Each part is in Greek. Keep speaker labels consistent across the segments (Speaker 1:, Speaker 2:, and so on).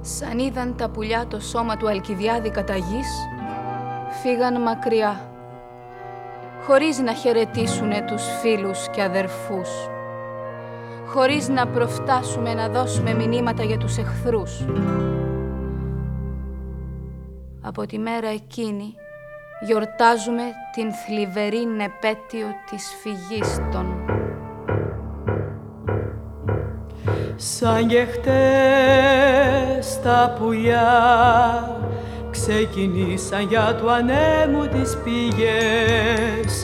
Speaker 1: σαν είδαν τα πουλιά το σώμα του Αλκιβιάδη κατά γης, φύγαν μακριά, χωρίς να χαιρετήσουνε τους φίλους και αδερφούς, χωρίς να προφτάσουμε να δώσουμε μηνύματα για τους εχθρούς. Από τη μέρα εκείνη γιορτάζουμε την θλιβερή επέτειο της φυγής των.
Speaker 2: Σαν και χτες τα πουλιά ξεκινήσαν για του ανέμου τις πηγές,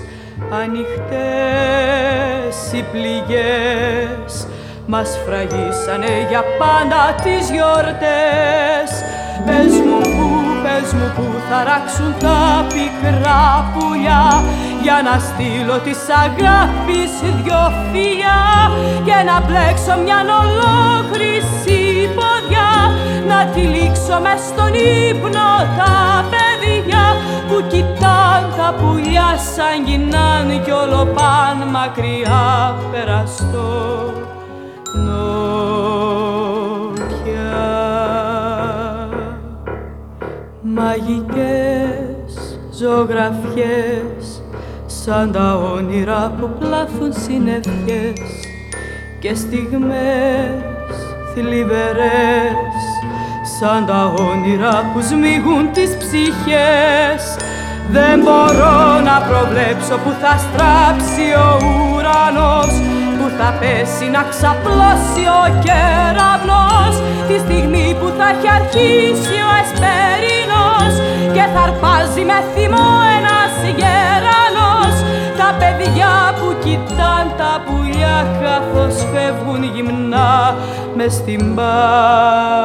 Speaker 2: ανοιχτές οι πληγές μας φραγίσανε για πάντα τις γιορτές. Πες μου που θα ράξουν τα πικρά πουλιά για να στείλω της αγάπης δυο φιλιά και να πλέξω μιαν ολόχρυσή ποδιά, να τυλίξω μες στον ύπνο τα παιδιά που κοιτάν τα πουλιά σαν γυρνάν κι όλο παν μακριά περαστό νότια. Μαγικές ζωγραφιές σαν τα όνειρα που πλάθουν συννεφιές και στιγμές θλιβερές σαν τα όνειρα που σμίγουν τις ψυχές. Δεν μπορώ να προβλέψω που θα στράψει ο ουρανός, που θα πέσει να ξαπλώσει ο κεραυνός, τη στιγμή που θα έχει αρχίσει ο εσπερινός και θα αρπάζει με θυμό ένας γερανός τα παιδιά που κοιτάν τα πουλιά καθώς φεύγουν γυμνά μες στην μπάρα.